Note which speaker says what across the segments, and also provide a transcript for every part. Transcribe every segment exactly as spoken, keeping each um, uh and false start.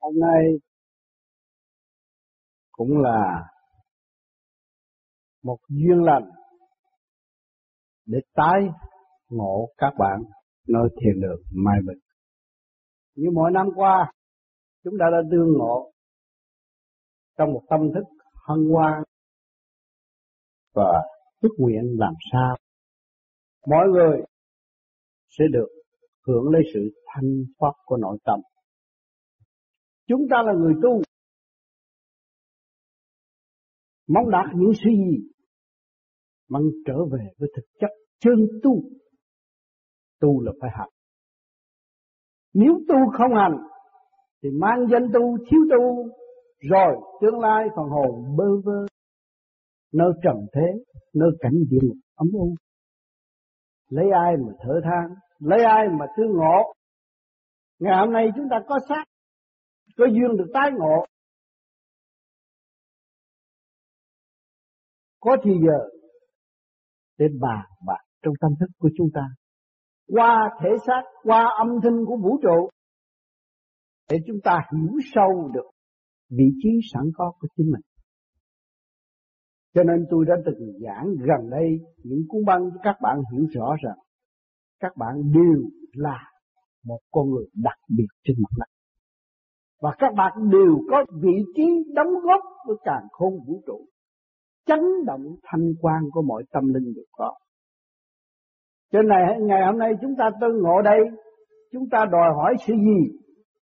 Speaker 1: Hôm nay cũng là một duyên lành để tái ngộ các bạn nơi thiền đường Mai Bình. Như mỗi năm qua, chúng ta đã tương ngộ trong một tâm thức hân hoan và ước nguyện làm sao mọi người sẽ được hưởng lấy sự thanh thoát của nội tâm. Chúng ta là người tu, mong đạt những sự gì mong trở về với thực chất chân tu. Tu là phải hành. Nếu tu không hành thì mang danh tu, thiếu tu, rồi tương lai phần hồn bơ vơ nơi trần thế, nơi cảnh địa ngục ấm u. Lấy ai mà thở than, lấy ai mà thương ngộ. Ngày hôm nay chúng ta có xác, có duyên được tái ngộ, có thì giờ để bàn bạc trong tâm thức của chúng ta, qua thể xác, qua âm thanh của vũ trụ, để chúng ta hiểu sâu được vị trí sẵn có của chính mình. Cho nên tôi đã từng giảng gần đây những cuốn băng cho các bạn hiểu rõ rằng các bạn đều là một con người đặc biệt trên mặt đất. Và các bạn đều có vị trí đóng góp với càn khôn vũ trụ. Chấn động thanh quan của mọi tâm linh đều có. Cho nên ngày hôm nay chúng ta tương ngộ đây, chúng ta đòi hỏi sự gì?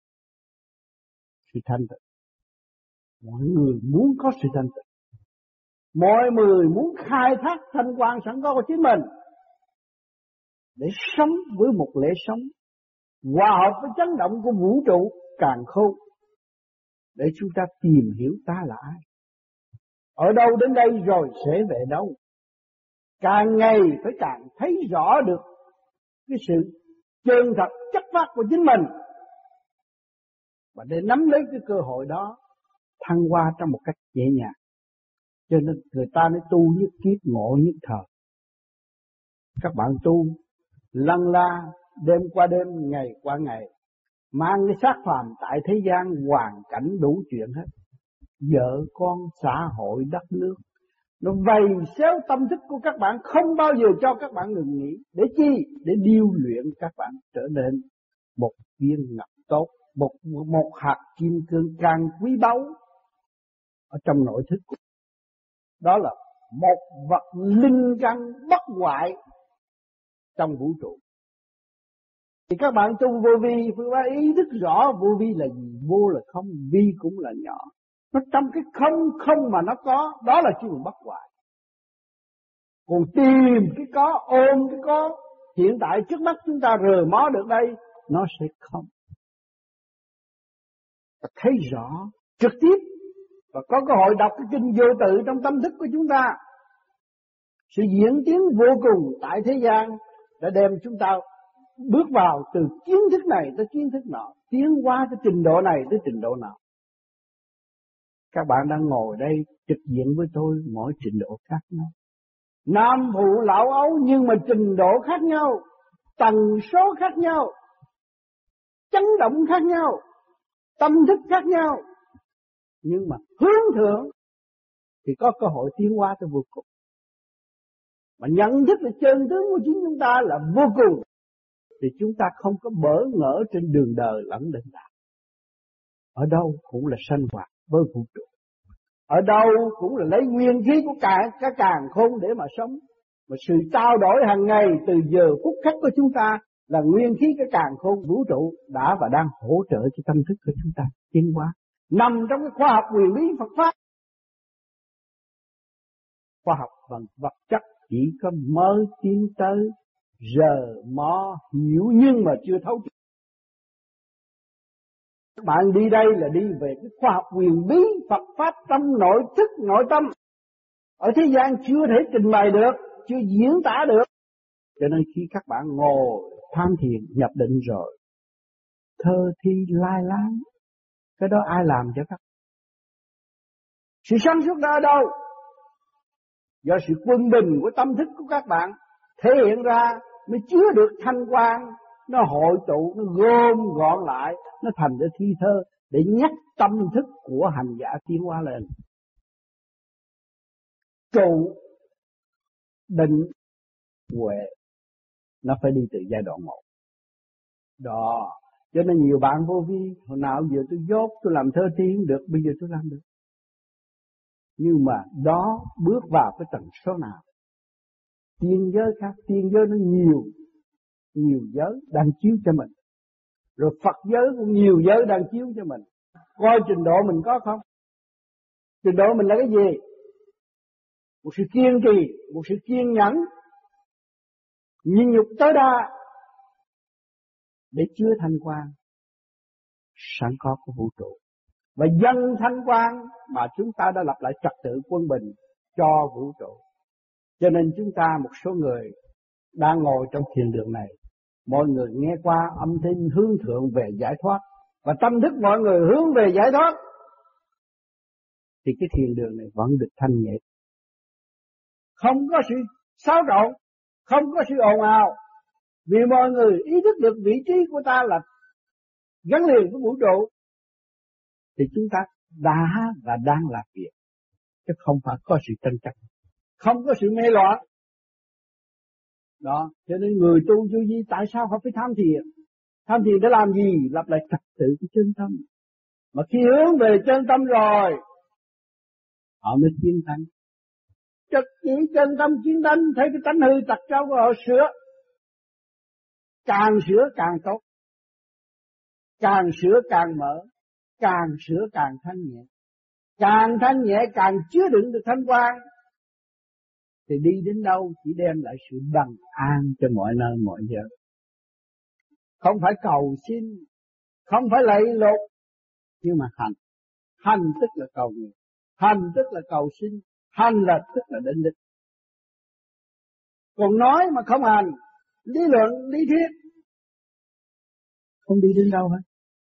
Speaker 1: Sự thanh tịnh. Mọi người muốn có sự thanh tịnh. Mọi người muốn khai thác thanh quan sẵn có của chính mình để sống với một lễ sống hòa hợp với chấn động của vũ trụ càn khôn, để chúng ta tìm hiểu ta là ai, ở đâu đến đây rồi sẽ về đâu. Càng ngày phải càng thấy rõ được cái sự chân thật chất phát của chính mình, và để nắm lấy cái cơ hội đó thăng hoa trong một cách nhẹ nhàng. Cho nên người ta nói tu nhất kiếp ngộ nhất thời. Các bạn tu lăn la đêm qua đêm, ngày qua ngày, mang cái xác phàm tại thế gian, hoàn cảnh đủ chuyện hết. Vợ con, xã hội, đất nước, nó vầy xéo tâm thức của các bạn, không bao giờ cho các bạn ngừng nghỉ. Để chi? Để điêu luyện các bạn trở nên một viên ngọc tốt, một, một hạt kim cương càng quý báu ở trong nội thức của. Đó là một vật linh căn bất hoại trong vũ trụ. Thì các bạn tu vô vi phải ý thức rõ vô vi là gì. Vô là không, vi cũng là nhỏ. Nó trong cái không không mà nó có, đó là chứ bất hoại. Còn tìm cái có, ôm cái có, hiện tại trước mắt chúng ta rờ mó được đây, nó sẽ không. Thấy rõ trực tiếp và có cơ hội đọc cái kinh vô tự trong tâm thức của chúng ta. Sự diễn tiến vô cùng tại thế gian đã đem chúng ta bước vào từ kiến thức này tới kiến thức nọ, tiến qua tới trình độ này tới trình độ nào. Các bạn đang ngồi đây trực diện với tôi mỗi trình độ khác nhau. Nam phụ lão ấu nhưng mà trình độ khác nhau, tần số khác nhau, chấn động khác nhau, tâm thức khác nhau. Nhưng mà hướng thượng thì có cơ hội tiến hóa tới vô cùng. Mà nhận thức là chân tướng của chính chúng ta là vô cùng, thì chúng ta không có bỡ ngỡ trên đường đời lẫn định đạo. Ở đâu cũng là sanh hoạt với vũ trụ. Ở đâu cũng là lấy nguyên khí của cả cả càn khôn để mà sống. Mà sự trao đổi hàng ngày từ giờ phút khắc của chúng ta là nguyên khí cái càn khôn vũ trụ đã và đang hỗ trợ cho tâm thức của chúng ta tiến hóa. Nằm trong cái khoa học quyền lý Phật pháp. Khoa học và vật chất chỉ có mới tiến tới, giờ mò hiểu nhưng mà chưa thấu. Các bạn đi đây là đi về cái khoa học quyền bí Phật pháp trong nội thức nội tâm. Ở thế gian chưa thể trình bày được, chưa diễn tả được. Cho nên khi các bạn ngồi tham thiền nhập định rồi, thơ thi lai láng, cái đó ai làm cho các? Sự sáng suốt đó ở đâu? Do sự quân bình của tâm thức của các bạn thể hiện ra mới chứa được thanh quan, nó hội tụ, nó gom gọn lại, nó thành ra thi thơ. để nhắc tâm thức của hành giả tiến hóa lên. Trụ, định, huệ, nó phải đi từ giai đoạn một. Đó, cho nên nhiều bạn vô vi, hồi nào giờ tôi dốt, tôi làm thơ tiên được, bây giờ tôi làm được. Nhưng mà đó bước vào cái tầng số nào? Tiên giới khác, tiên giới nó nhiều, nhiều giới đang chiếu cho mình. Rồi Phật giới cũng nhiều giới đang chiếu cho mình. Coi trình độ mình có không? Trình độ mình là cái gì? Một sự kiên trì, một sự kiên nhẫn, nhịn nhục tối đa để chứa thanh quan sẵn có của vũ trụ. Và dân thanh quan mà chúng ta đã lập lại trật tự quân bình cho vũ trụ. Cho nên chúng ta một số người đang ngồi trong thiền đường này, mọi người nghe qua âm thanh hướng thượng về giải thoát, và tâm thức mọi người hướng về giải thoát, thì cái thiền đường này vẫn được thanh nhẹ. Không có sự xáo trộn, không có sự ồn ào, vì mọi người ý thức được vị trí của ta là gắn liền với vũ trụ, thì chúng ta đã và đang làm việc, chứ không phải có sự tranh chấp, không có sự mê loạn. Đó, cho nên người tu vô vi tại sao họ phải tham thiền? Tham thiền để làm gì? Lập lại trật tự của chân tâm. Mà khi hướng về chân tâm rồi, họ mới chiến thắng. Trực chỉ chân tâm chiến thắng, thấy cái tánh hư tật xấu của họ sửa. Càng sửa càng tốt, càng sửa càng mở, càng sửa càng thanh nhẹ, càng thanh nhẹ càng chứa đựng được thanh quan, thì đi đến đâu chỉ đem lại sự bằng an cho mọi nơi mọi giờ. Không phải cầu xin, không phải lạy lục, nhưng mà hành. Hành tức là cầu nguyện, hành tức là cầu xin, hành là tức là định đích. Còn nói mà không hành, lý luận, lý thuyết, không đi đến đâu hết.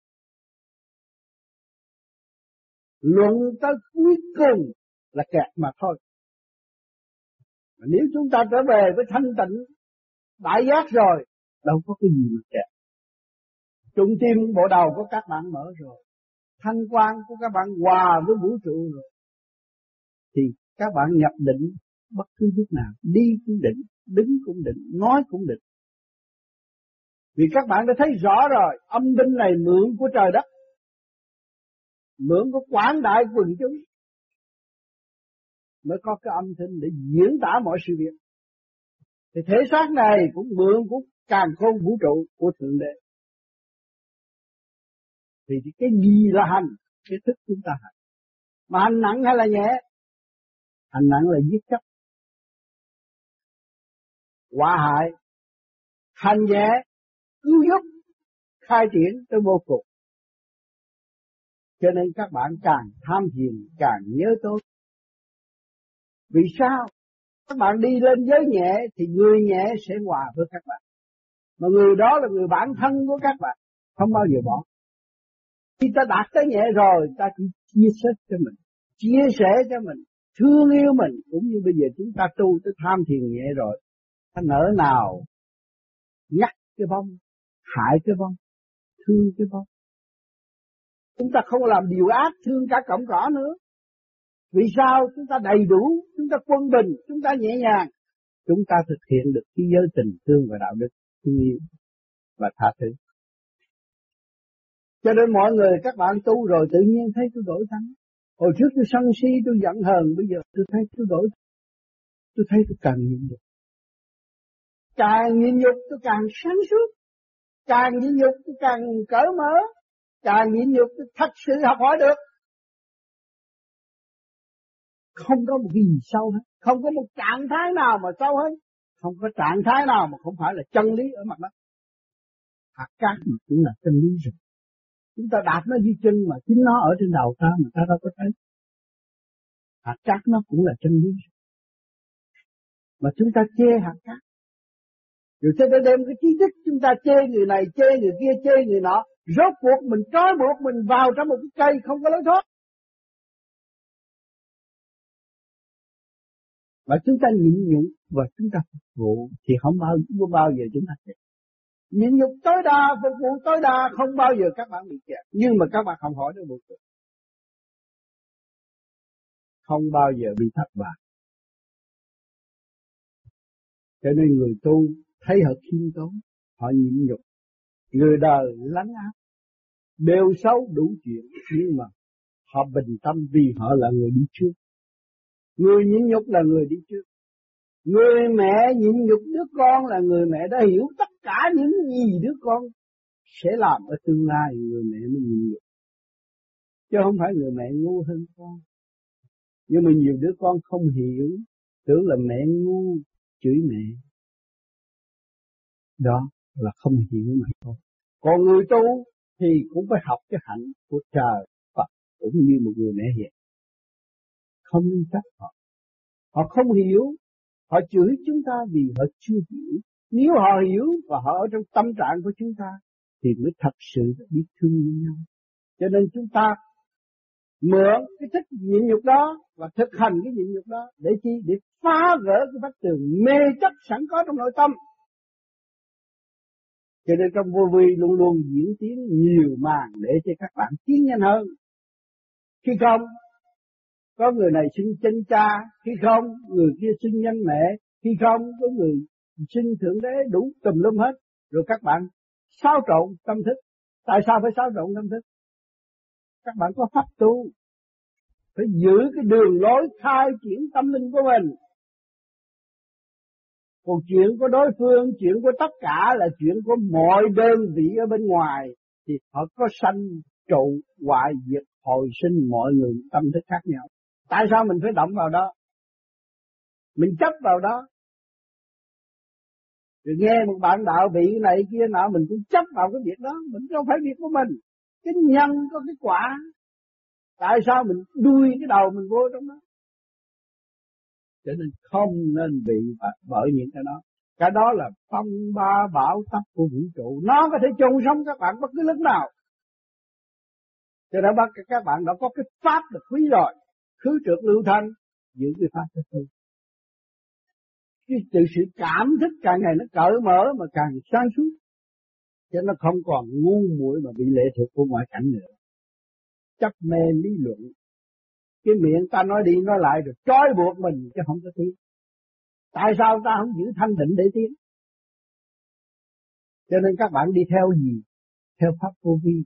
Speaker 1: Luận tới cuối cùng là kẹt mà thôi. Mà nếu chúng ta trở về với thanh tịnh, đại giác rồi, đâu có cái gì mà kẹt. Trung tim bộ đầu của các bạn mở rồi, thanh quan của các bạn hòa với vũ trụ rồi, thì các bạn nhập định bất cứ lúc nào, đi cũng định, đứng cũng định, nói cũng định. Vì các bạn đã thấy rõ rồi, âm binh này mượn của trời đất, mượn của quảng đại quần chúng, mới có cái âm thanh để diễn tả mọi sự việc. Thì thể xác này cũng mượn của càn khôn vũ trụ của Thượng Đế. Vì cái gì là hành? Cái thức chúng ta hành. Mà hành nặng hay là nhẹ? Hành nặng là giết chóc, họa hại. Hành nhẹ cứu giúp, khai triển tới vô cùng. Cho nên các bạn càng tham thiền càng nhớ tôi. Vì sao? Các bạn đi lên giới nhẹ thì người nhẹ sẽ hòa với các bạn. Mà người đó là người bạn thân của các bạn, không bao giờ bỏ. Khi ta đạt tới nhẹ rồi, ta chỉ chia sẻ cho mình, chia sẻ cho mình, thương yêu mình. Cũng như bây giờ chúng ta tu tới tham thiền nhẹ rồi, ta nỡ nào ngắt cái bông, hại cái bông, thương cái bông. Chúng ta không làm điều ác, thương cả cọng cỏ nữa. Vì sao? Chúng ta đầy đủ, chúng ta quân bình, chúng ta nhẹ nhàng, chúng ta thực hiện được cái giới tình thương và đạo đức, thương yêu và tha thứ. Cho nên mọi người các bạn tu rồi tự nhiên thấy tôi đổi thắng. Hồi trước tôi sân si, tôi giận hờn, bây giờ tôi thấy tôi đổi. Tôi thấy tôi càng nhịn nhục. Càng nhịn nhục tôi càng sáng suốt. Càng nhịn nhục tôi càng cởi mở. Càng nhịn nhục tôi thật sự học hỏi được. Không có một cái gì sâu hết. Không có một trạng thái nào mà sâu hết. Không có trạng thái nào mà không phải là chân lý ở mặt đất. Hạt cát mà cũng là chân lý rồi. Chúng ta đạp nó dưới chân mà chính nó ở trên đầu ta mà ta đâu có thấy. Hạt cát nó cũng là chân lý rồi. Mà chúng ta chê hạt cát. Rồi chúng ta đem cái trí thức chúng ta chê người này, chê người kia, chê người nọ. Rốt cuộc mình trói buộc mình vào trong một cái cây không có lối thoát. Và chúng ta nhịn nhục và chúng ta phục vụ thì không bao, không bao giờ chúng ta chết. Nhịn nhục tối đa, phục vụ tối đa, không bao giờ các bạn bị kẹt. Nhưng mà các bạn không hỏi được một chuyện, không bao giờ bị thất bại. Cho nên người tu thấy họ khiêm tốn, họ nhịn nhục. Người đời lắng áp, đều xấu đủ chuyện, nhưng mà họ bình tâm vì họ là người đi trước. Người nhịn nhục là người đi trước. Người mẹ nhịn nhục đứa con là người mẹ đã hiểu tất cả những gì đứa con sẽ làm ở tương lai. Người mẹ mới nhịn nhục, chứ không phải người mẹ ngu hơn con. Nhưng mà nhiều đứa con không hiểu, tưởng là mẹ ngu, chửi mẹ. Đó là không hiểu mà thôi. Còn người tu thì cũng phải học cái hạnh của trời Phật, cũng như một người mẹ hiền. Không nên trách họ. Họ không hiểu, họ chửi chúng ta vì họ chưa hiểu. Nếu họ hiểu và họ ở trong tâm trạng của chúng ta thì mới thật sự biết thương nhau. Cho nên chúng ta mượn cái thích nhịn nhục đó và thực hành cái nhịn nhục đó để chi? Để phá vỡ cái vách tường mê chấp sẵn có trong nội tâm. Cho nên trong vô vi luôn luôn diễn tiến nhiều màn để cho các bạn tiến nhanh hơn. Khi không, có người này xưng chân cha, khi không, người kia xưng danh mẹ, khi không, có người xưng thượng đế, đủ tùm lum hết. Rồi các bạn xáo trộn tâm thức. Tại sao phải xáo trộn tâm thức? Các bạn có pháp tu, phải giữ cái đường lối khai triển tâm linh của mình. Còn chuyện của đối phương, chuyện của tất cả là chuyện của mọi đơn vị ở bên ngoài, thì họ có sanh trụ hoại diệt hồi sinh mọi người tâm thức khác nhau. Tại sao mình phải động vào đó? Mình chấp vào đó. Rồi nghe một bạn đạo vị này kia nọ, mình cũng chấp vào cái việc đó. Mình không phải việc của mình. Cái nhân có cái quả. Tại sao mình đuôi cái đầu mình vô trong đó? Cho nên không nên bị bởi những cái đó. Cái đó là phong ba bão táp của vũ trụ. Nó có thể chôn sống các bạn bất cứ lúc nào. Cho nên các bạn đã có cái pháp được quý rồi. Khứ trượt lưu thanh, giữ cái pháp cho tôi. Cái từ sự cảm thức càng ngày nó cởi mở mà càng sáng suốt. Cho nó không còn ngu muội mà bị lệ thuộc của ngoại cảnh nữa. Chấp mê lý luận. Cái miệng ta nói đi nói lại rồi trói buộc mình chứ không có tiến. Tại sao ta không giữ thanh tịnh để tiến? Cho nên các bạn đi theo gì? Theo pháp vô vi.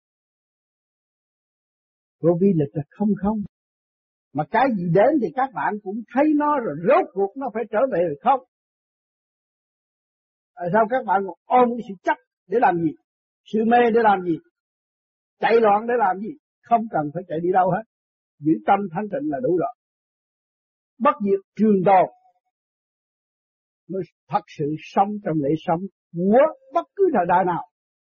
Speaker 1: Vô vi là không không. Mà cái gì đến thì các bạn cũng thấy nó rồi, rốt cuộc nó phải trở về rồi không? Tại sao các bạn còn ôm cái sự chấp để làm gì? Sự mê để làm gì? Chạy loạn để làm gì? Không cần phải chạy đi đâu hết. Giữ tâm thanh tịnh là đủ rồi. Bất diệt trường tồn mới thật sự sống trong lễ sống của bất cứ thời đại nào.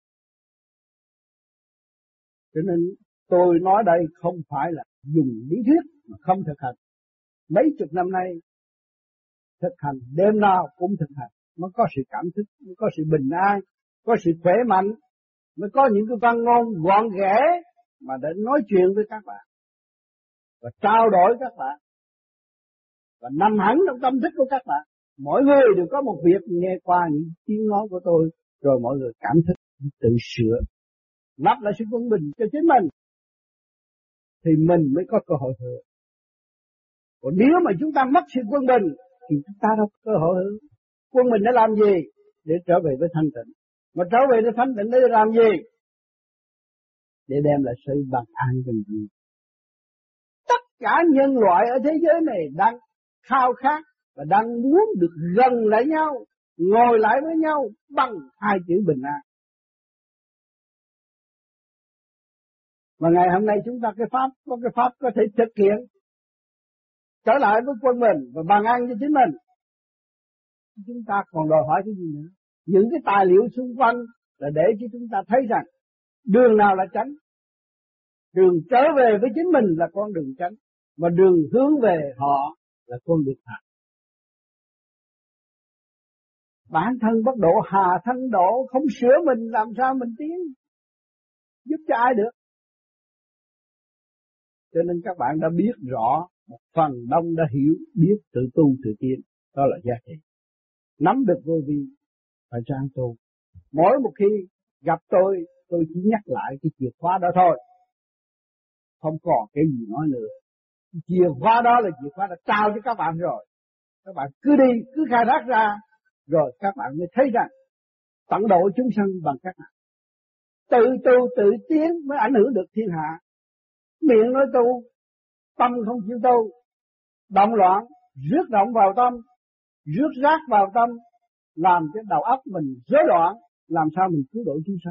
Speaker 1: Cho nên tôi nói đây không phải là dùng lý thuyết mà không thực hành. Mấy chục năm nay thực hành, đêm nào cũng thực hành, mới có sự cảm thức, mới có sự bình an, có sự khỏe mạnh, mới có những cái văn ngôn gọn ghẽ mà để nói chuyện với các bạn và trao đổi các bạn và nằm hẳn trong tâm thức của các bạn. Mỗi người đều có một việc nghe qua những tiếng nói của tôi, rồi mọi người cảm thức tự sửa, lắp lại sự quân bình cho chính mình, thì mình mới có cơ hội hưởng. Còn nếu mà chúng ta mất sự quân bình thì chúng ta đâu có cơ hội hưởng. Quân bình để làm gì? Để trở về với thanh tịnh. Mà trở về với thanh tịnh để làm gì? Để đem lại sự bằng an bình yên. Tất cả nhân loại ở thế giới này đang khao khát và đang muốn được gần lại nhau, ngồi lại với nhau bằng hai chữ bình an. Mà ngày hôm nay chúng ta cái pháp, có cái pháp có thể thực hiện trở lại với quân mình và bằng an cho chính mình. Chúng ta còn đòi hỏi cái gì nữa? Những cái tài liệu xung quanh là để cho chúng ta thấy rằng đường nào là tránh. Đường trở về với chính mình là con đường tránh, mà đường hướng về họ là con đường thẳng. Bản thân bất độ hà thanh độ, không sửa mình làm sao mình tiến, giúp cho ai được? Cho nên các bạn đã biết rõ, một phần đông đã hiểu, biết tự tu tự tiến, đó là giá trị. Nắm được vô vi phải ráng tu, Mỗi một khi gặp tôi, tôi chỉ nhắc lại cái chìa khóa đó thôi. Không còn cái gì nói nữa. Chìa khóa đó là chìa khóa đã trao cho các bạn rồi. Các bạn cứ đi, cứ khai thác ra, rồi các bạn mới thấy rằng tận độ chúng sanh bằng cách nào. Tự tu tự tiến mới ảnh hưởng được thiên hạ. Miệng nói tu, tâm không chịu tu, động loạn, rước động vào tâm, rước rác vào tâm, làm cho đầu óc mình rối loạn, làm sao mình cứu độ chúng sanh.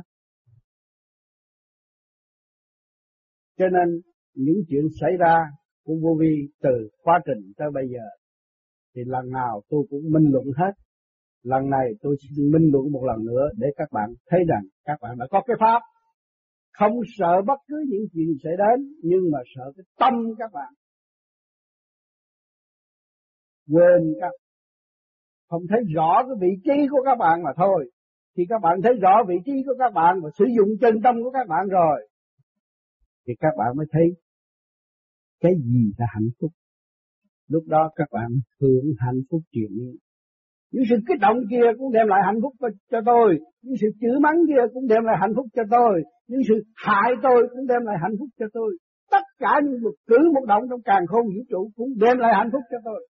Speaker 1: Cho nên những chuyện xảy ra của vô vi từ quá trình tới bây giờ thì lần nào tôi cũng minh luận hết. Lần này tôi xin minh luận một lần nữa để các bạn thấy rằng các bạn đã có cái pháp. Không sợ bất cứ những chuyện sẽ đến, nhưng mà sợ cái tâm các bạn. Quên các không thấy rõ cái vị trí của các bạn mà thôi. Khi các bạn thấy rõ vị trí của các bạn và sử dụng chân tâm của các bạn rồi, thì các bạn mới thấy cái gì là hạnh phúc. Lúc đó các bạn hưởng hạnh phúc triền miên. Những sự kích động kia cũng đem lại hạnh phúc cho tôi, những sự chửi mắng kia cũng đem lại hạnh phúc cho tôi, những sự hại tôi cũng đem lại hạnh phúc cho tôi. Tất cả những một cử một động trong càn khôn vũ trụ cũng đem lại hạnh phúc cho tôi.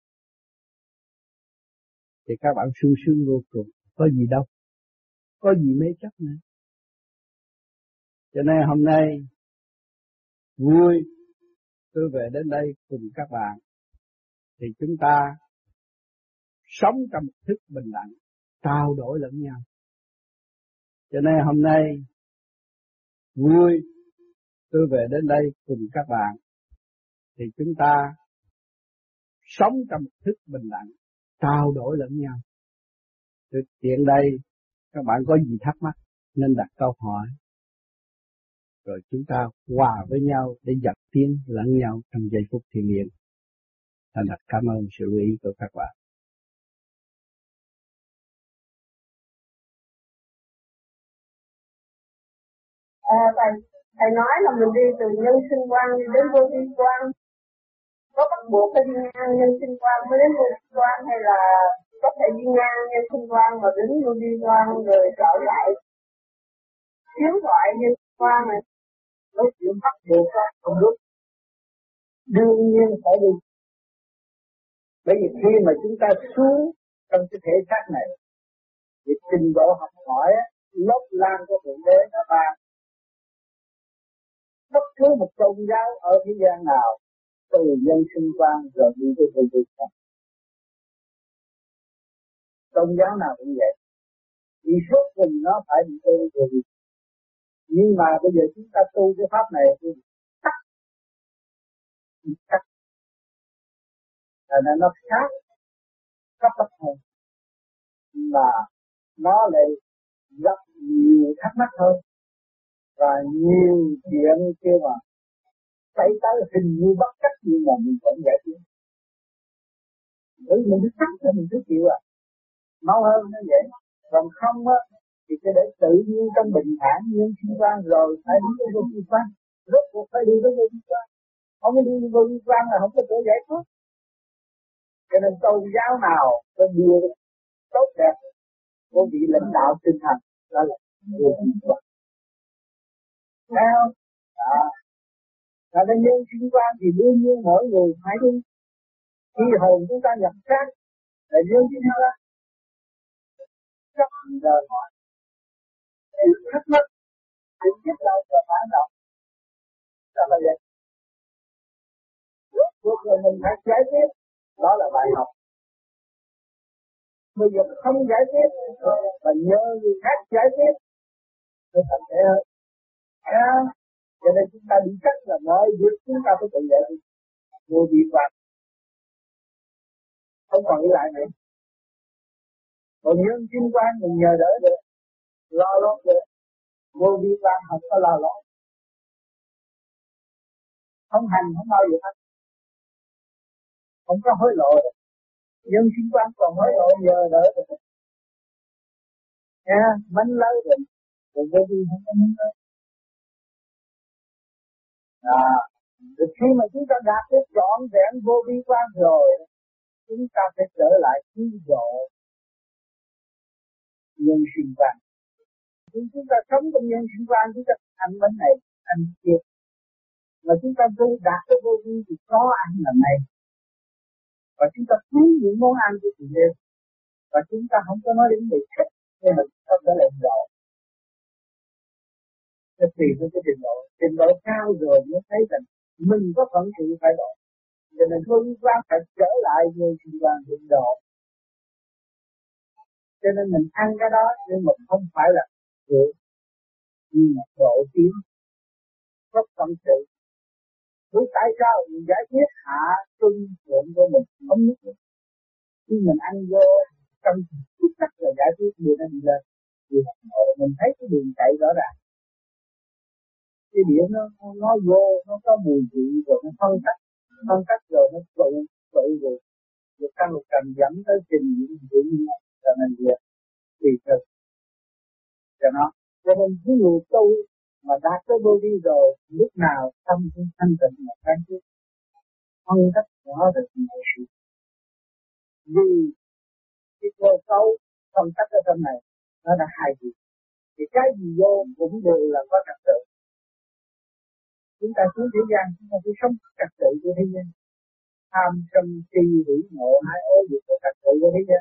Speaker 1: Thì các bạn sung sướng vô cùng, có gì đâu, có gì mê chấp nữa. Cho nên hôm nay vui tôi về đến đây cùng các bạn, thì chúng ta sống trong thức bình đẳng, trao đổi lẫn nhau. Cho nên hôm nay vui tôi về đến đây cùng các bạn, thì chúng ta sống trong thức bình đẳng, trao đổi lẫn nhau. Tôi tiện đây các bạn có gì thắc mắc nên đặt câu hỏi, rồi chúng ta hòa với nhau để dập tiến lẫn nhau trong giây phút thiêng liêng. Thành thật cảm ơn sự lưu ý của các bạn.
Speaker 2: À, thầy, thầy nói là mình đi từ nhân sinh quan đi đến vô vi quan, có bắt buộc phải đi ngang nhân sinh quan mới đến vô vi quan, hay là có thể đi ngang nhân sinh quan mà đến vô vi quan rồi trở lại chiếu thoại nhân sinh quan này?
Speaker 1: Nói chuyện bắt buộc không đúng, đương nhiên phải đi. Bởi vì khi mà chúng ta xuống trong cái thể xác này, thì trình độ học hỏi lớp lan của Thượng Đế nó ban. Bất cứ một tôn giáo ở thế gian nào, từ nhân sinh quan rồi đi tới vô vi quan. Tôn giáo nào cũng vậy, vì suốt cùng nó phải đi tới vô vi. Nhưng mà bây giờ chúng ta tu cái pháp này thì tắt, tắt, nên nó khác, cấp bách hơn, mà nó lại rất nhiều thắc mắc hơn, và nhiều chuyện kia mà xảy tới hình như bất cách, nhưng mà mình vẫn giải quyết. Bởi vì mình cứ chắc là mình cứ chịu à, mau hơn nó vậy. Còn không á thì cái để tự nhiên trong bình thản nhiên sinh quan rồi phải đi tới vô vi quan, rốt cuộc phải đi tới vô vi quan. Không đi vô vi quan là không có thể giải quyết. Cho nên tôn giáo nào có đưa tốt đẹp của vị lãnh đạo tinh thần đó là vô vi quan. Thấy không? Đó. Là cái nhân sinh quan thì đương nhiên mỗi người phải đi. Khi hồn chúng ta nhập xác là nhân sinh quan. Rất đời hỏi. Thì thắc mắc, thì biết đâu cho phản động. Đó là vậy. Lúc rồi mình phải giải quyết, đó là bài học. Bây giờ không giải quyết, và nhờ người khác giải quyết, thì thành thế hơn. À, cho nên chúng ta đi cách là mọi việc chúng ta phải tự giải quyết. Vô vi quan. Không còn đi lại nữa. Còn nhân sinh quan mình nhờ đỡ được, lo lót được. Vô vi quan không có lo lót. Không hành không bao giờ hành. Không có hối lộ được. Nhân sinh quan còn hối lộ nhờ đỡ được. Nha, mánh lấy được. Rồi vô vi không có mánh lấy. À, rồi khi mà chúng ta đạt được trọn vẹn vô vi quan rồi, chúng ta phải trở lại cứu độ nhân sinh quan. chúng chúng ta sống trong nhân sinh quan, chúng ta ăn bánh này, ăn kia. Mà chúng ta tu đạt tới vô vi thì có ăn là này. Và chúng ta quý những món ăn của Thượng Đế. Và chúng ta không có nói đến người thích, nhưng mà chúng ta phải làm độ. Nó tùy với cái trình độ. Trình độ cao rồi mới thấy rằng mình có phận sự phải độ. Cho nên vô vi quan phải trở lại với sinh quan hiện độ. Cho nên mình ăn cái đó nhưng mà không phải là rượu, nhưng mà độ tiếng, rất tâm sự. Vì tại sao mình giải quyết hạ trung thượng của mình không nhất được. Khi mình ăn vô trong chút sắc là giải quyết điều nó đi lên. Vì mình thấy cái đường chạy rõ ràng. Cái điện nó nó vô, nó có mùi vị rồi nó phân tách, phân tách rồi nó tụ, tụ rồi. Rồi tăng một cần dẫn tới trình những chuyện như này là mình việc tùy thực cho nó. Cho nên cái người tu mà đạt tới vô vi rồi, lúc nào tâm cũng thanh tịnh mà sáng suốt, phân tách rõ được mọi sự. Vì cái cơ cấu phân tách ở trong này nó đã hai việc. Thì cái gì vô cũng đều là có trật tự. Chúng ta xuống thế gian, chúng ta phải sống trật tự của thế gian. Tham sân si hỉ nộ hai ô việc có trật tự của thế gian.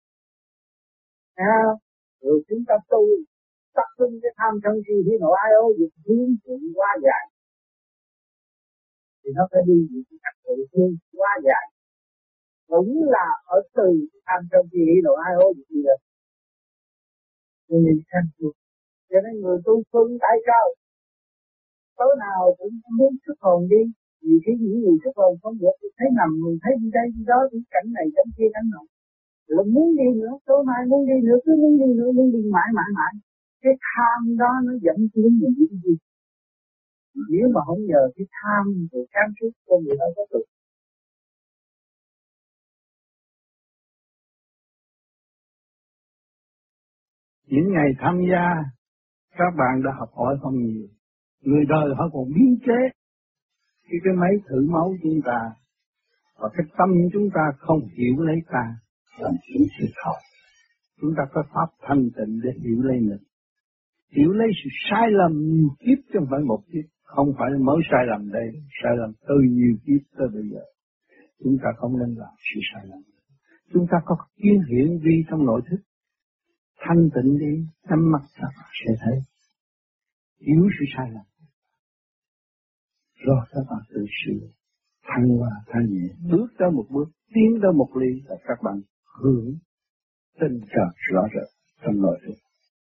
Speaker 1: À, rồi chúng ta tu tập trung cái tham sân si hỉ nộ hai ô việc hướng chuyện qua giải. Thì nó phải đi những cái trật tự hướng qua giải. Cũng là ở từ tham sân si hỉ nộ hai ô việc gì đó. Nên mình sang suốt. Cho nên người tu phương tại sao? Tối nào cũng muốn xuất hồn đi. Vì khi những người xuất hồn không được thì thấy nằm, mình thấy đi đây đi đó, đi cảnh này cảnh kia cảnh nọ. Rồi muốn đi nữa, tối mai muốn đi nữa, cứ muốn đi nữa, muốn đi mãi mãi mãi. Cái tham đó nó dẫn đến những cái gì? Nếu mà không nhờ cái tham thì sáng suốt con người ta có được.
Speaker 3: Những ngày tham gia, các bạn đã học hỏi không nhiều. Người đời họ còn biến chế cái cái máy thử máu chúng ta, và cái tâm chúng ta không hiểu lấy ta, làm chuyện sự thật. Chúng ta có pháp thanh tịnh để hiểu lấy mình. Hiểu lấy sự sai lầm nhiều kiếp chứ không phải một kiếp. Không phải mới sai lầm đây, sai lầm từ nhiều kiếp tới bây giờ. Chúng ta không nên làm sự sai lầm. Chúng ta có kiến hiển vi trong nội thức. Thanh tịnh đi, nhắm mắt các bạn sẽ thấy. Hiểu sự sai lầm. Rồi các bạn tự sửa, thăng hoa thanh nhẹ, bước tới một bước, tiến tới một ly là các bạn hưởng tinh trời rõ rệt trong nội thức.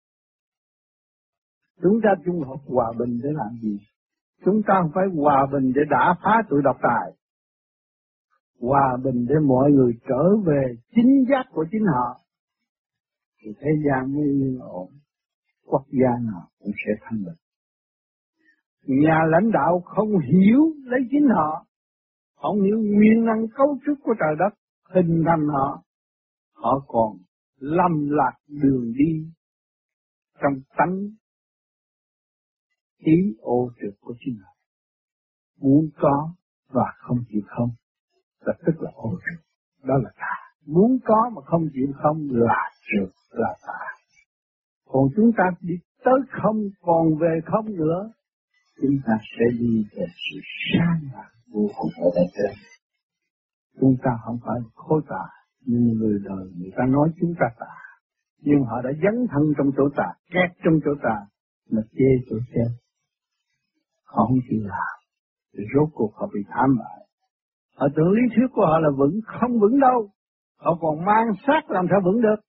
Speaker 3: Chúng ta chung hợp hòa bình để làm gì? Chúng ta không phải hòa bình để đả phá tụi độc tài. Hòa bình để mọi người trở về chính giác của chính họ. Thì thế gian mới yên ổn. Quốc gia nào cũng sẽ thanh bình. Nhà lãnh đạo không hiểu lấy chính họ, không hiểu nguyên năng cấu trúc của trời đất, hình thành họ, họ còn lầm lạc đường đi trong tánh ý ô trượt của chính họ. Muốn có và không chịu không, là tức là ô trượt, đó là tà. Muốn có mà không chịu không là trượt, là tà. Còn chúng ta đi tới không còn về không nữa, chúng ta sẽ đi về sự sáng lạc vô cùng ở đây trên. Chúng ta không phải khối tà, nhưng người đời người ta nói chúng ta tà. Nhưng họ đã dấn thân trong chỗ tà, kẹt trong chỗ tà, mà chê chỗ chết. Họ không chịu làm, thì rốt cuộc họ bị thảm bại. Họ tưởng lý thuyết của họ là vững, không vững đâu. Họ còn mang xác làm sao vững được.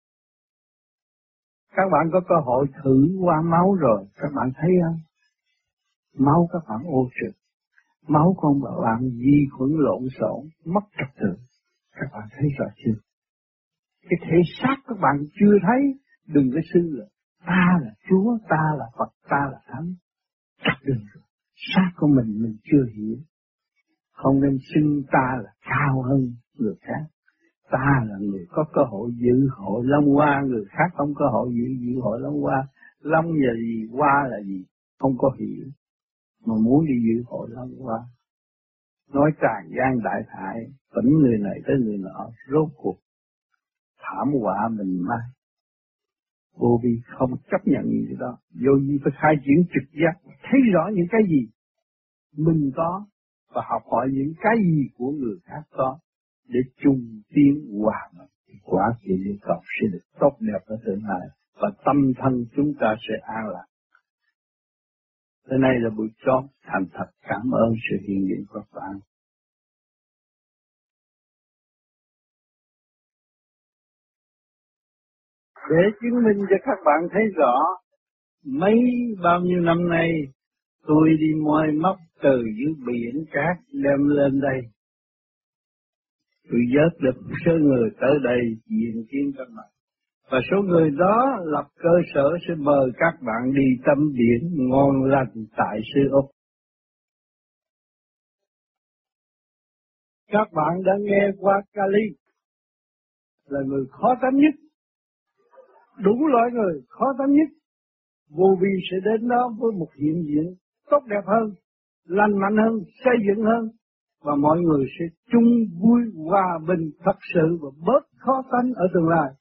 Speaker 3: Các bạn có cơ hội thử qua máu rồi, các bạn thấy không? Máu các bạn ô trực, máu con bạn vi khuẩn lộn xộn, mất trật tự. Các bạn thấy rõ chưa? Cái thể xác các bạn chưa thấy, đừng có xưng là ta là Chúa, ta là Phật, ta là Thánh. Chắc đừng rồi. Xác của mình mình chưa hiểu. Không nên xưng ta là cao hơn người khác. Ta là người có cơ hội dự hội Long Hoa, người khác không có hội dự dự hội Long Hoa. Long là gì, Hoa là gì, không có hiểu. Mà muốn đi dự hội Long Hoa. Nói tràn gian đại thải, phỉnh người này tới người nọ, rốt cuộc thảm họa mình mai. Vô vi không chấp nhận gì đó. Vô vi phải khai triển trực giác, thấy rõ những cái gì mình có và học hỏi những cái gì của người khác có để chung tiến hòa hợp. Quả kỳ liên cầu sẽ được tốt đẹp ở tương lai và tâm thân chúng ta sẽ an lạc. Thế này là buổi chót, thành thật cảm ơn sự hiện diện của các bạn. Để chứng minh cho các bạn thấy rõ, mấy bao nhiêu năm nay tôi đi moi móc từ dưới biển cát đem lên đây. Tôi vớt được số người tới đây diện kiến các bạn. Và số người đó lập cơ sở sẽ mời các bạn đi tắm biển ngon lành tại xứ Úc. Các bạn đã nghe qua Kali là người khó tánh nhất. Đủ loại người khó tánh nhất. Vô vi sẽ đến đó với một hiện diện tốt đẹp hơn, lành mạnh hơn, xây dựng hơn. Và mọi người sẽ chung vui hòa bình thật sự và bớt khó tánh ở tương lai.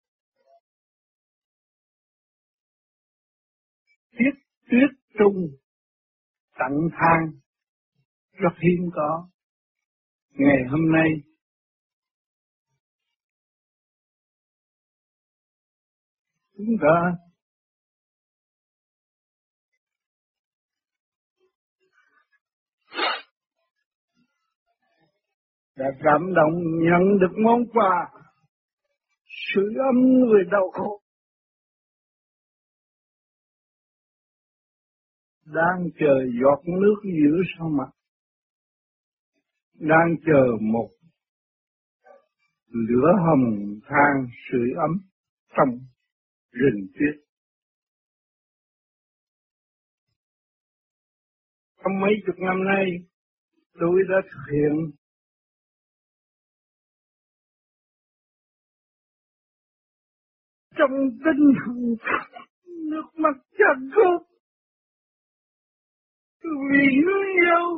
Speaker 3: Tiết tuyết trung tặng thang rất hiếm có. Ngày hôm nay chúng ta đã cảm động nhận được món quà sưởi ấm người đau khổ, đang chờ giọt nước giữa sau mặt, đang chờ một lửa hồng than sưởi ấm trong rừng tuyết. Trong mấy chục năm nay, tôi đã thực hiện trong tinh thần nước mắt chẳng khóc vì hướng yêu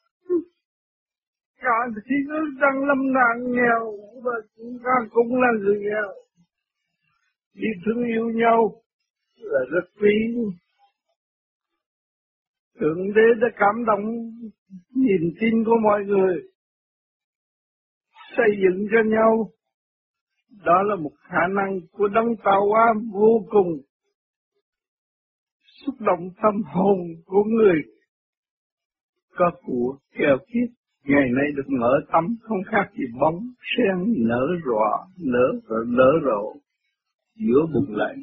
Speaker 3: cả thế giới đang lâm nạn nghèo và chúng ta cũng là người nghèo. Đi thương yêu nhau là rất quý. Thượng Đế đã cảm động niềm tin của mọi người xây dựng cho nhau. Đó là một khả năng của đấng tạo hóa vô cùng xúc động tâm hồn của người có của keo kiết. Ngày nay được mở tâm không khác gì bóng sen nở rộ, nở nở rộ giữa bùn lạnh.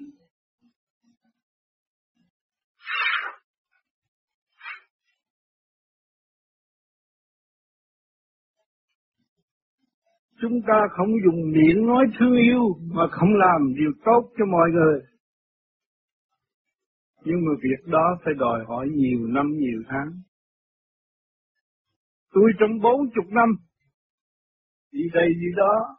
Speaker 3: Chúng ta không dùng miệng nói thương yêu mà không làm điều tốt cho mọi người. Nhưng mà việc đó phải đòi hỏi nhiều năm, nhiều tháng. Tôi trong bốn chục năm, đi đây đi đó,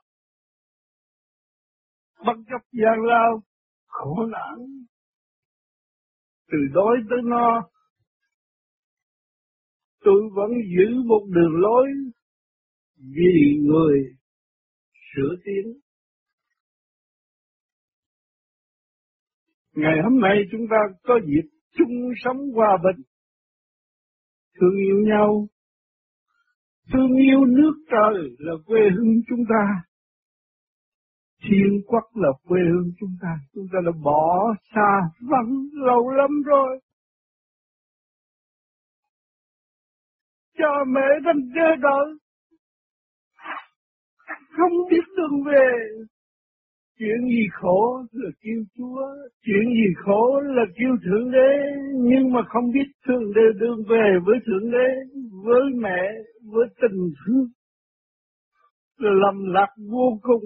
Speaker 3: bất chấp gian lao, khổ nạn, từ đói tới no, tôi vẫn giữ một đường lối vì người sửa tiến. Ngày hôm nay chúng ta có dịp chung sống hòa bình, thương yêu nhau, thương yêu nước trời là quê hương chúng ta, thiên quốc là quê hương chúng ta. Chúng ta đã bỏ xa vắng lâu lắm rồi. Cha mẹ đang chờ đợi, không biết đường về. Chuyện gì khổ là kêu Chúa, chuyện gì khổ là kêu Thượng Đế, nhưng mà không biết Thượng Đế đường về với Thượng Đế, với mẹ, với tình thương, là lầm lạc vô cùng.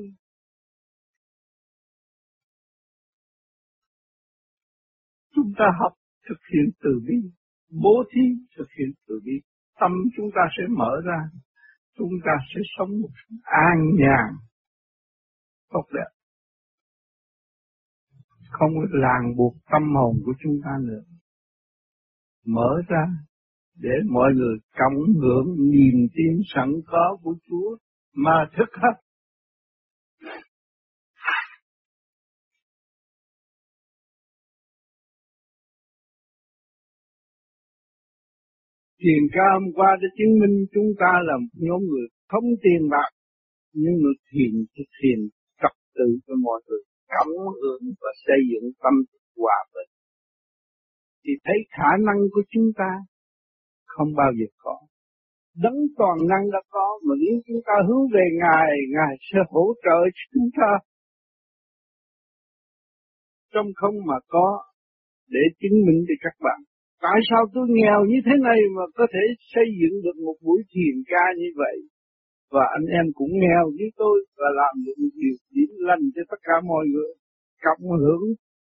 Speaker 3: Chúng ta học thực hiện từ bi, bố thí thực hiện từ bi, tâm chúng ta sẽ mở ra, chúng ta sẽ sống một an nhàn, tốt đẹp. Không ràng buộc tâm hồn của chúng ta nữa. Mở ra để mọi người cộng hưởng niềm tin sẵn có của Chúa mà thức hết. Thiền ca hôm qua đã chứng minh chúng ta là một nhóm người không tiền bạc, nhưng người thiền thực thiền trật tự cho mọi người, cảm hưởng và xây dựng tâm hòa bình. Thì thấy khả năng của chúng ta không bao giờ có. Đấng toàn năng đã có, mà nếu chúng ta hướng về Ngài, Ngài sẽ hỗ trợ chúng ta. Trong không mà có, để chứng minh cho các bạn. Tại sao tôi nghèo như thế này mà có thể xây dựng được một buổi thiền ca như vậy? Và anh em cũng nghèo như tôi và làm được một điều điểm lành cho tất cả mọi người. Cộng hưởng.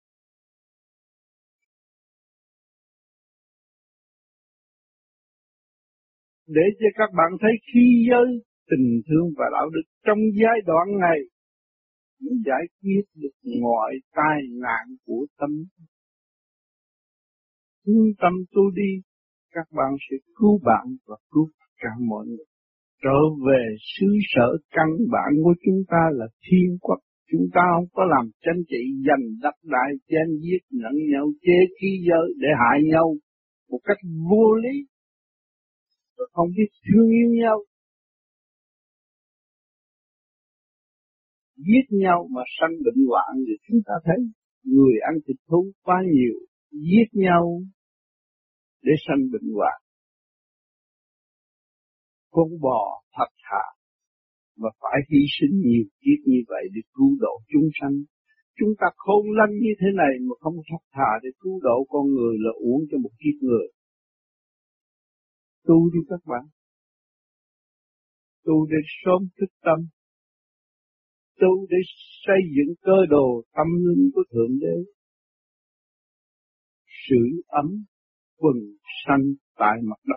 Speaker 3: Để cho các bạn thấy khí giới, tình thương và đạo đức trong giai đoạn này mới giải quyết được mọi tai nạn của tâm. Hướng tâm tu đi, các bạn sẽ cứu bạn và cứu tất cả mọi người. Trở về xứ sở căn bản của chúng ta là thiên quốc. Chúng ta không có làm tranh trị giành đất đai, chen giết lẫn nhau, chế khí giới để hại nhau một cách vô lý. Và không biết thương yêu nhau. Giết nhau mà sanh bệnh hoạn thì chúng ta thấy người ăn thịt thú quá nhiều, giết nhau để sanh bệnh hoạn. Con bò thật thà và phải hy sinh nhiều kiếp như vậy để cứu độ chúng sanh. Chúng ta khôn lanh như thế này mà không thật thà để cứu độ con người là uổng cho một kiếp người. Tu đi các bạn. Tu để sớm thức tâm. Tu để xây dựng cơ đồ tâm linh của Thượng Đế. Sưởi ấm quần sanh tại mặt đất.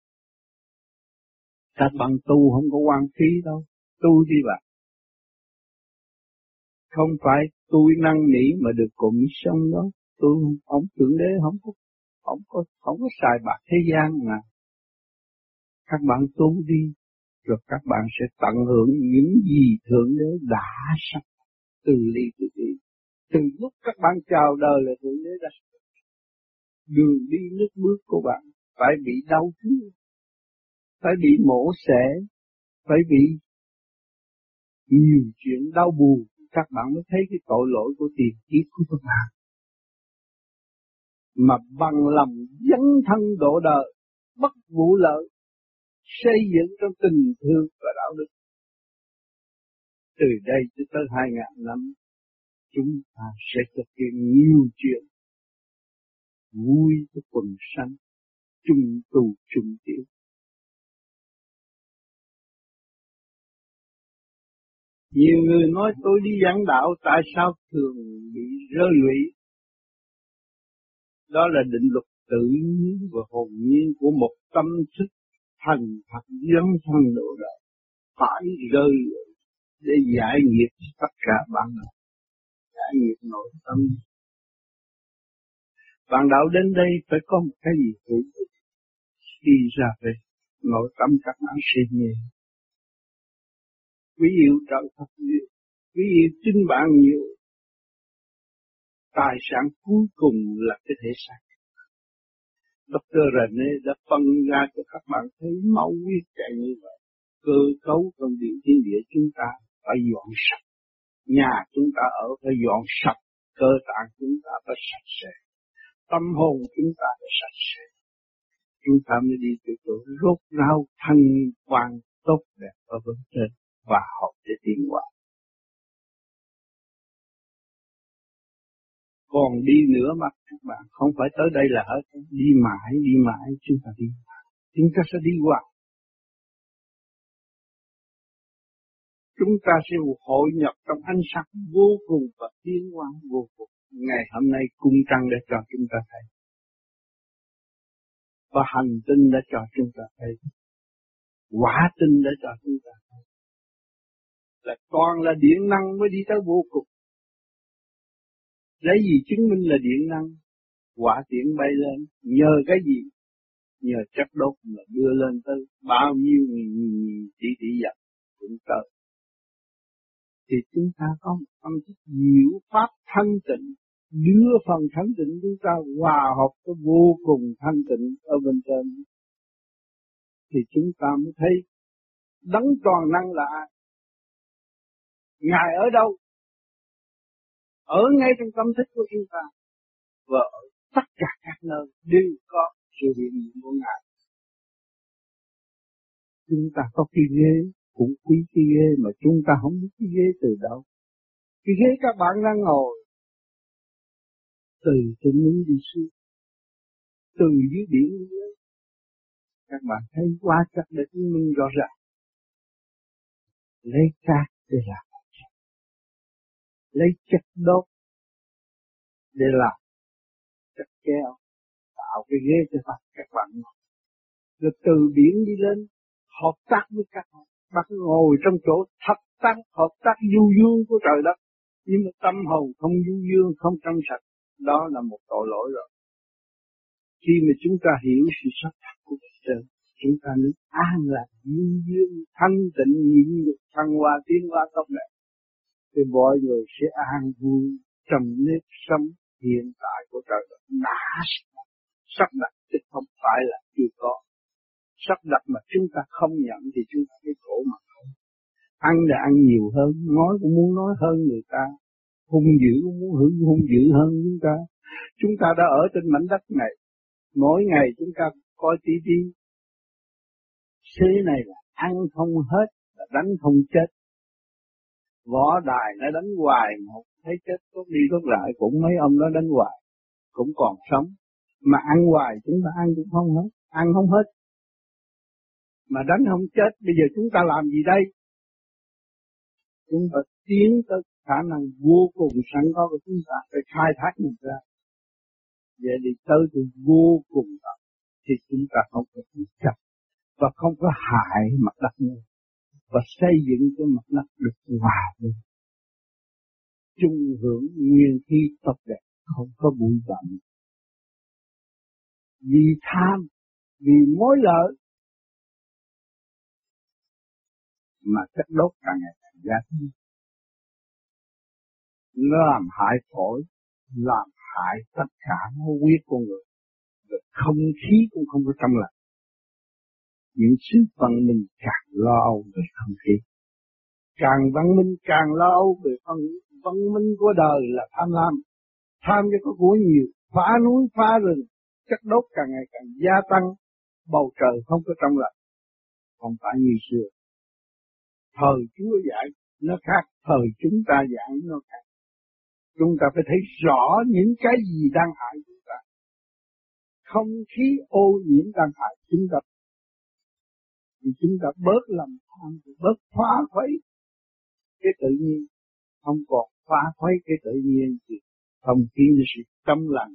Speaker 3: Các bạn tu không có quan phí đâu. Tu đi bạn. Không phải tôi năn nỉ mà được commission đó. Tôi không Thượng Đế không có không có không có xài bạc thế gian mà. Các bạn tu đi, rồi các bạn sẽ tận hưởng những gì Thượng Đế đã sắp từ ly từ đi. Từ lúc các bạn chào đời là Thượng Đế đã sắp. Đường đi nước bước của bạn phải bị đau thương, phải bị mổ xẻ, phải bị nhiều chuyện đau buồn. Các bạn mới thấy cái tội lỗi của tiền kiếp của các bạn. Mà bằng lòng dấn thân độ đời, bất vụ lợi, xây dựng trong tình thương và đạo đức. Từ đây cho tới hai ngàn năm, chúng ta sẽ thực hiện nhiều chuyện vui cho quần sanh, chung tu chung tiến. Nhiều người nói tôi đi giảng đạo tại sao thường bị rơi lụy. Đó là định luật tự nhiên và hồn nhiên của một tâm thức thành thật dấn thân độ đời. Phải rơi lụy để giải nghiệp tất cả bạn đạo. Giải nghiệp nội tâm. Bạn đạo đến đây phải có một cái gì hữu ích. Khi ra về nội tâm các bạn sẽ nhẹ. Quý yêu trời thật nhiều, quý yêu chính bạn nhiều. Tài sản cuối cùng là cái thể xác. Doctor René đã phân ra cho các bạn thấy máu huyết chạy như vậy. Cơ cấu trong điện thiên địa chúng ta phải dọn sạch. Nhà chúng ta ở phải dọn sạch. Cơ tạng chúng ta phải sạch sẽ. Tâm hồn chúng ta phải sạch sẽ. Chúng ta mới đi từ chỗ rốt ráo thanh quan tốt đẹp ở bên trên và học để tiến hóa. Còn đi nữa mà các bạn không phải tới đây là hết. Đi mãi, đi mãi chúng ta đi. Chúng ta sẽ đi qua. Chúng ta sẽ hội nhập trong ánh sáng vô cùng và tiến hóa vô cùng. Ngày hôm nay cung trăng đã cho chúng ta thấy. Và hành tinh đã cho chúng ta thấy. Quả tinh đã cho chúng ta thấy. Là toàn là điện năng mới đi tới vô cùng. Lấy gì chứng minh là điện năng? Quả tiễn bay lên. Nhờ cái gì? Nhờ chất đốt mà đưa lên tới bao nhiêu nghìn nghìn tỷ tỷ dặm cũng tới. Thì chúng ta có một tâm thức diệu pháp thanh tịnh, đưa phần thanh tịnh chúng ta hòa hợp với vô cùng thanh tịnh ở bên trên. thì chúng ta mới thấy đấng toàn năng là ai. Ngài ở đâu? Ở ngay trong tâm thức của chúng ta, và ở tất cả các nơi đều có sự hiện diện của Ngài. Chúng ta có cái ghế, cũng quý cái ghế mà chúng ta không biết cái ghế từ đâu. Cái ghế các bạn đang ngồi, từ trên núi đi xuống, từ dưới biển đi lên. Các bạn thấy quá chắc để chứng minh rõ ràng. Lấy cát để làm, lấy chất đốt để làm chất keo, tạo cái ghế cho các các bạn ngồi. Rồi từ biển đi lên, hợp tác với các bạn. Bạn ngồi trong chỗ thật tác, hợp tác du dương của trời đất. Nhưng mà tâm hồn không du dương, không trong sạch, đó là một tội lỗi rồi. Khi mà chúng ta hiểu sự sắp đặt của trời, chúng ta nên an lạc, du dương, thanh tịnh, nhịn nhục, thăng hoa, tiến hóa tốt đẹp. Thì mọi người sẽ an vui trong nếp sống hiện tại của trời đất đã sắp đặt, chứ không phải là chưa có. Sắp đặt mà chúng ta không nhận thì chúng ta cái khổ mà không. Ăn là ăn nhiều hơn, nói cũng muốn nói hơn người ta, hung dữ cũng muốn hung, hung dữ hơn chúng ta. Chúng ta đã ở trên mảnh đất này, mỗi ngày chúng ta coi tivi. Thế này là ăn không hết, là đánh không chết. Võ đài nó đánh hoài, một thấy chết tốt đi tốt lại, cũng mấy ông đó đánh hoài, cũng còn sống. Mà ăn hoài chúng ta ăn cũng không hết, ăn không hết. Mà đánh không chết, bây giờ chúng ta làm gì đây? Chúng ta tiến tới khả năng vô cùng sẵn có của chúng ta, phải khai thác mình ra. Vậy thì tới từ vô cùng đó, thì chúng ta không có bị chấp, và không có hại mặt đất nữa, và xây dựng cái mặt đất được hòa bình, chung hưởng nguyên khí tốt đẹp, không có bụi bặm. Vì tham, vì mối lợi, mà chất đốt càng ngày càng gia tăng. Nó làm hại phổi, làm hại tất cả máu huyết con người. Rồi không khí cũng không có trong lành. Những sự văn minh càng lo âu về không khí. Càng văn minh càng lo âu về văn, văn minh của đời là tham lam. Tham cho có của nhiều, phá núi phá rừng, chất đốt càng ngày càng gia tăng, bầu trời không có trong lành. Không phải như xưa. Thời Chúa dạy nó khác, thời chúng ta dạy nó khác. Chúng ta phải thấy rõ những cái gì đang hại chúng ta. Không khí ô nhiễm đang hại chúng ta. Thì chúng ta bớt làm tham, bớt phá khuấy cái tự nhiên. Không còn phá khuấy cái tự nhiên thì không khí nó sẽ trong lành.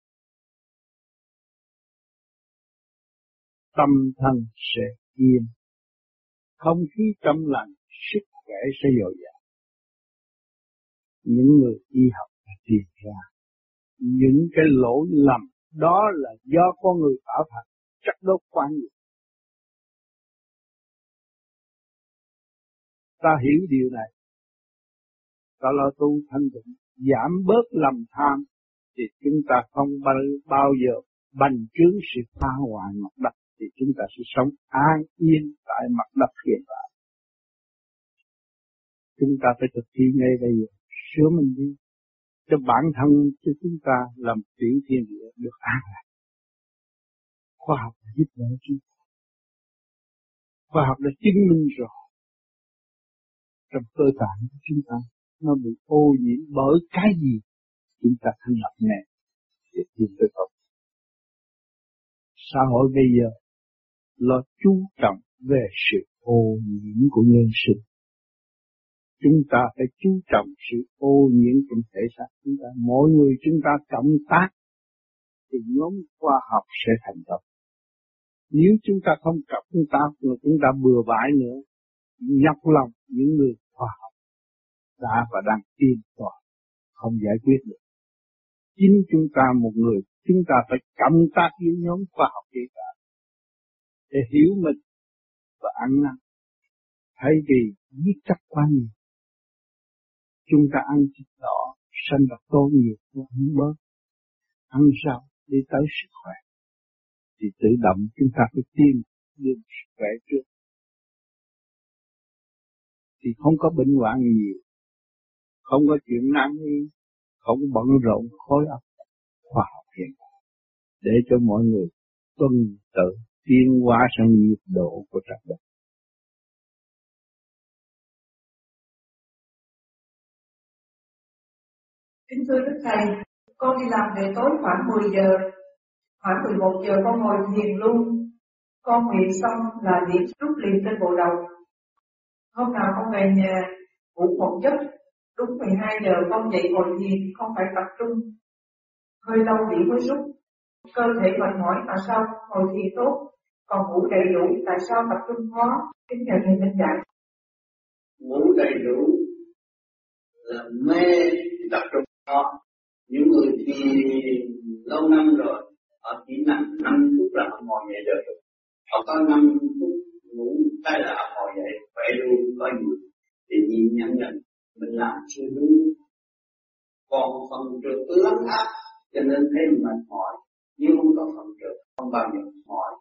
Speaker 3: Tâm thân sẽ yên. Không khí trong lành, sức khỏe sẽ dồi dào. Những người y học đã tìm ra những cái lỗi lầm đó là do con người tạo thành, chất đốt quan niệm. Ta hiểu điều này, ta lo tu thanh tịnh, giảm bớt lầm tham, thì chúng ta không bao giờ bành trướng sự phá hoại mặt đất, thì chúng ta sẽ sống an yên tại mặt đất hiện tại. Chúng ta phải thực thi ngay bây giờ, sửa mình đi, cho bản thân cho chúng ta làm tiểu thiên địa được an lạc. Khoa học đã giúp đỡ chúng ta. Khoa học đã chứng minh rồi trong cơ thể của chúng ta nó bị ô nhiễm bởi cái gì, chúng ta thành lập nè để tìm tới tốt. Xã hội bây giờ lo chú trọng về sự ô nhiễm của nhân sinh. Chúng ta phải chú trọng sự ô nhiễm trong thể xác chúng ta. Mỗi người chúng ta cộng tác thì nhóm khoa học sẽ thành công. Nếu chúng ta không cộng tác mà chúng ta bừa bãi nữa, nhọc lòng những người khoa học đã và đang tiên tòa không giải quyết được. Chính chúng ta một người, chúng ta phải cộng tác với nhóm khoa học hiện tại để hiểu mình và ăn năn. Thay vì giết chóc quá nhiều, chúng ta ăn thịt đỏ, sanh vật tố nhiều, ăn bớt, ăn rau đi tới sức khỏe, thì tự động chúng ta phải tìm được khỏe trước. Thì không có bệnh hoạn nhiều, không có chuyện nặng, không bận rộn khối óc khoa học hiện để cho mọi người tuân tự tiến hóa sang nhiệt độ của trái đất.
Speaker 4: Kính thưa Đức Thầy, con đi làm về tối khoảng mười giờ, khoảng mười một giờ con ngồi thiền luôn. Con nguyện xong là điểm rút liền trên bộ đầu. Hôm nào con về nhà ngủ một giấc, đúng mười hai giờ con dậy ngồi thiền, con phải tập trung. Hơi lâu điểm mới rút. Cơ thể mệt mỏi mà sao ngồi thiền tốt, còn ngủ đầy đủ tại sao tập trung khó? Kính nhờ thầy minh giải.
Speaker 1: Ngủ đầy đủ là mê tập trung khó. Những người thì lâu năm rồi, họ chỉ nằm năm phút là họ ngồi dậy được. Họ có năm phút ngủ cái là họ ngồi dậy, khỏe luôn, có gì thì nhìn nhận rằng mình làm chưa đúng. Còn phần trượt lắng áp cho nên thấy mệt mỏi, nhưng không có phần trượt không bao giờ mỏi.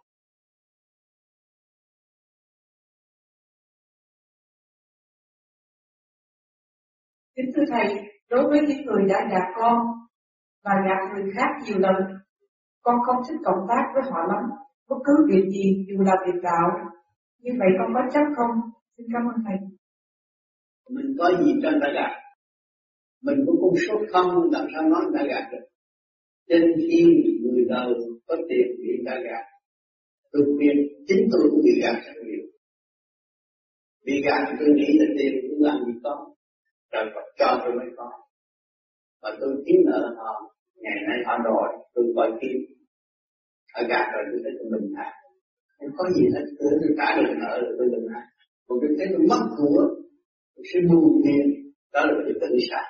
Speaker 4: Kính thưa Thầy, đối với những người đã gạt con và gạt người khác nhiều lần, con không thích cộng tác với họ lắm. Bất cứ việc gì dù là việc đạo, như vậy con có chấp không? Xin cảm ơn Thầy.
Speaker 1: Mình có gì trên đã gạt, mình có con số không làm sao nói đã gạt được. Trên khi người đời có tiền bị đã gạt, tôi khuyên chính tôi cũng bị gạt rất nhiều. Bị gạt tôi nghĩ là tiền cũng làm gì có, rồi Phật cho tôi mới có. Và tôi kiếm nợ họ, ngày nay họ đòi tôi gọi kiếm, họ gạt rồi tôi thấy tôi bình thản. Không có gì hết, tôi trả được nợ rồi tôi bình thản. Còn tôi thấy tôi mất của, tôi sẽ buồn tiền, đó là tôi tự sát.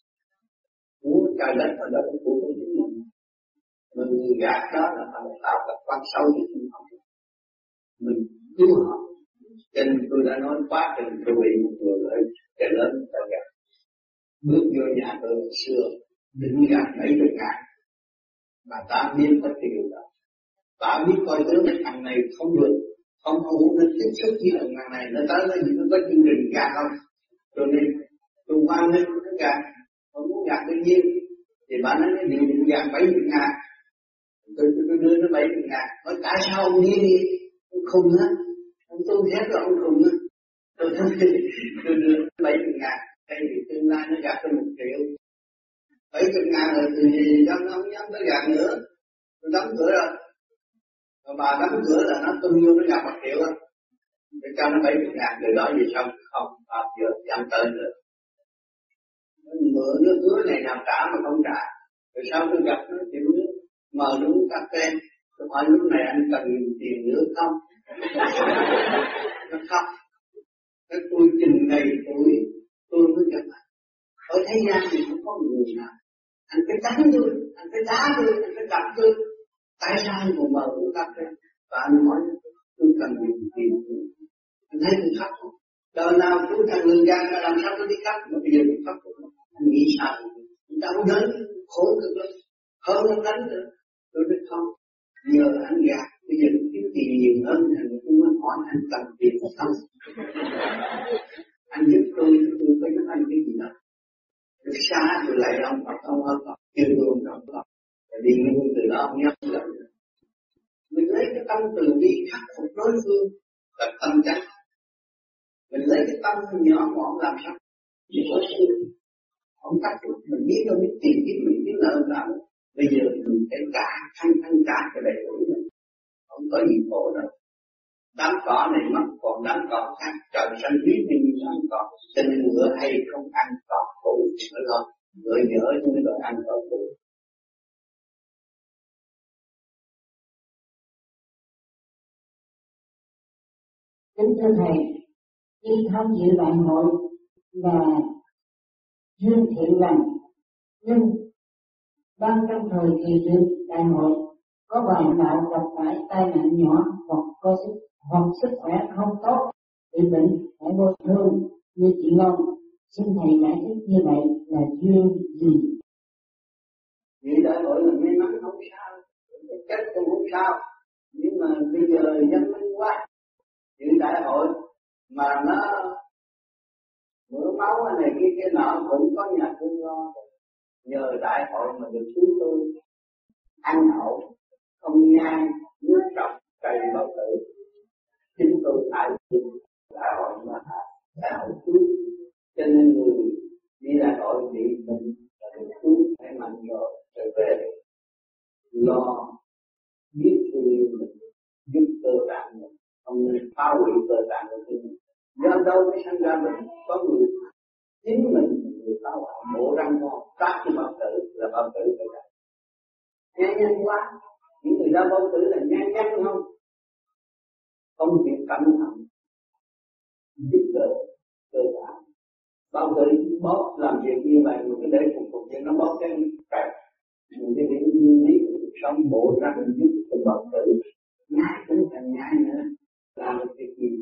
Speaker 1: Muốn trời đất ở đó cũng của tôi chính mình. Mà người gạt đó là họ tạo các quan sâu cho chúng họ. Mình cứu họ. Cho nên tôi đã nói quá trình tôi bị một người ở trẻ lớn ta gạt. Bước vô nhà tôi xưa, định gạt mấy chục ngàn. Bà ta biết có điều đó. Bà biết coi tướng thằng này không được, không hữu nên tiếp xúc với thằng này, nó tới nó gì nó có chương trình gạt không. Cho nên tôi quan nên nó gạt, không muốn gạt bao nhiêu. Thì bà nói cái điều định gạt bảy chục ngàn. Tôi, tôi, tôi đưa nó bảy chục ngàn. Nói tại sao ông đi đi? Ông khùng á. Ông tu hết rồi ông khùng á. Tôi nói tôi đưa nó bảy chục ngàn. Đây thì tương lai nó gạt tôi một triệu. Bảy chục ngàn rồi thì dám nó không dám nó gạt nữa. Tôi đóng cửa rồi. Và bà đóng cửa là nó tung vô nó gạt một triệu á. Để cho nó bảy chục ngàn. Từ đó về sau không bao giờ dám tới nữa. Mượn nước hứa này nào trả mà không trả. Rồi sau tôi gặp nó chịu nước, mời nó uống cà phê. Tôi hỏi lúc này anh cần tiền nữa không? Nó không. Cái tôi chừng ngày tuổi, tôi mới gặp anh. Ở thế gian thì không có người nào. Anh phải đánh tôi, anh phải đá tôi, anh phải đập tôi. Tại sao anh còn mời uống cà phê? Và anh hỏi tôi cần tiền nữa. Anh thấy tôi khóc không? Đời nào tôi cần người gian là làm sao tôi đi khóc, mà bây giờ tôi khóc không? Anh nghĩ sao? Anh đau đớn, khổ cực lắm, hơn anh đánh nữa. Tôi nói không, nhờ anh gạt, bây giờ tôi kiếm tiền nhiều hơn, thì tôi mới hỏi anh cần tiền không? Anh giúp tôi, tôi có giúp anh cái gì đâu. Tôi xa, tôi lại ông Phật, ông ơn Phật, kêu tôi ông Phật Phật. Rồi đi luôn từ đó ông nhắc lại. Mình lấy cái tâm từ bi khắc phục đối phương, là tâm chắc. Mình lấy cái tâm nhỏ mọn làm sao? Chỉ có sự không cắt được, mình biết đâu biết tiền biết mình biết nợ nào. Bây giờ mình phải trả, thanh thanh trả cái đầy đủ này. Không có gì khổ đâu. Đám cỏ này mất, còn đám cỏ khác trời xanh biết như đám cỏ. Cho nên ngựa hay không ăn cỏ cũ nữa thôi. Ngựa dở chứ mới gọi ăn cỏ cũ.
Speaker 5: Kính thưa Thầy, đi tham dự đại hội là duyên thiện lành, nhưng đang trong thời kỳ dự đại hội có vài đạo gặp phải tai nạn nhỏ hoặc có sức hoặc sức khỏe không tốt, bị bệnh phải vô thương như chị Long. Xin Thầy giải thích như vậy là duyên gì?
Speaker 1: Vì đại hội là may mắn không sao, chết cũng không sao, nhưng mà bây giờ nhân minh quá.
Speaker 3: mà nó mỡ máu này kia cái nọ cũng có nhà thương lo, nhờ đại hội mà được chúng tôi ăn hậu không nhai nước trọc cây bao tử, chính tôi tại đại hội mà đại hội trước, cho nên người đi đại hội bị bệnh là được cứu khỏe mạnh rồi trở về lo biết thương mình, giúp cơ tạng mình, không nên phá hủy cơ tạng của mình. Do đâu mới sinh ra mình, có người chính mình người phá hoại bộ răng ngon, cắt cái bao tử là bao tử cơ tạng. Nhanh nhanh quá, những người đau bao tử là nhanh nhanh không? Công việc cẩn thận, giúp đỡ cơ tạng. Bao tử bóp làm việc như vậy mà cái để phục vụ cho nó bóp cái cạnh. Những cái điểm nguyên lý của cuộc sống bộ răng giúp cho bao tử nhai cũng càng nhai nữa, làm được việc gì?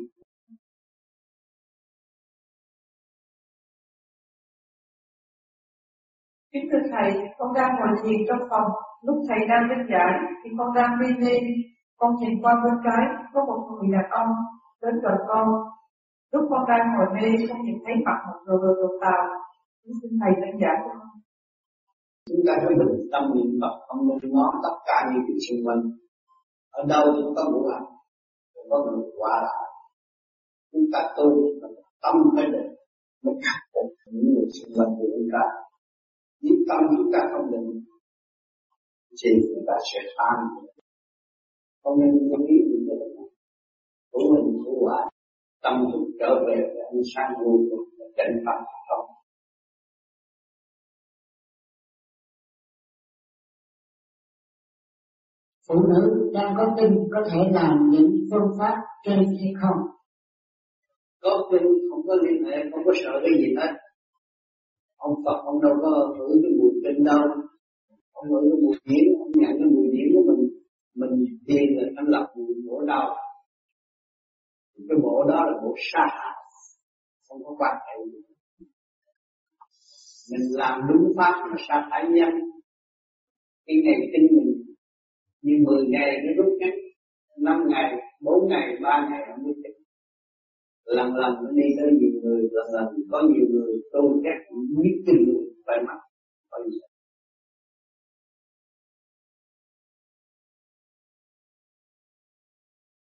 Speaker 4: Kính thưa Thầy, con đang ngồi thiền trong phòng, lúc Thầy đang viết giải thì con đang mê mê, con nhìn qua bên trái có một người đàn ông đến gần con. Lúc con đang ngồi mê, con nhìn thấy mặt một người vừa đồ tàu. Xin Thầy đánh giải cho con.
Speaker 3: Chúng ta phải bình tâm niệm Phật, không nên ngó tất cả những chuyện xung quanh. Ở đâu cũng có ngũ hành, có người quả lại. Chúng ta tu tâm phải định, mới khắc phục những người xung quanh của chúng ta. Nếu tâm chúng ta không định, thì chúng ta sẽ phá. Không nên có ý những cái này. Của mình của hoài, tâm thức trở về với ánh sáng vô cùng và chân tâm không.
Speaker 5: Phụ nữ đang có kinh có thể làm những phương pháp trên hay không?
Speaker 3: Có kinh không có liên hệ, không có sợ cái gì hết. Ông Phật ông đâu có hưởng cái mùi kinh đâu, ông hưởng cái mùi điển, ông nhận cái mùi điển của mình, mình điên là anh lập mùi bộ đau. Cái bộ đó là bộ sa hại, không có quan hệ gì. Mình làm đúng pháp nó sa hại nhân. Cái ngày kinh mình như mười ngày nó rút ngắn, năm ngày, bốn ngày, ba ngày không biết kinh. Lần lần nó đi tới nhiều người, lần lần có nhiều người tu chắc biết kinh người phải mặc. Bởi vì